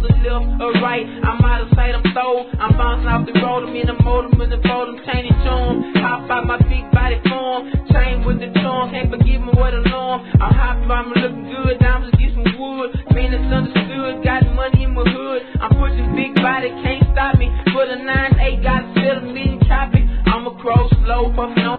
the left or right. I'm out of sight, I'm sold. I'm bouncing off the road, I'm in the motor, in the fold, I'm chaining charm. Hop out my big body form, chain with the charm, can't forgive me what alarm. I'm hopping, I'm looking good, diamonds get some wood. Being misunderstood, got money in my hood. I'm pushing big body, can't stop me. For the 9-8, got a 7 million copy. I'm a crow slow, puffin' on.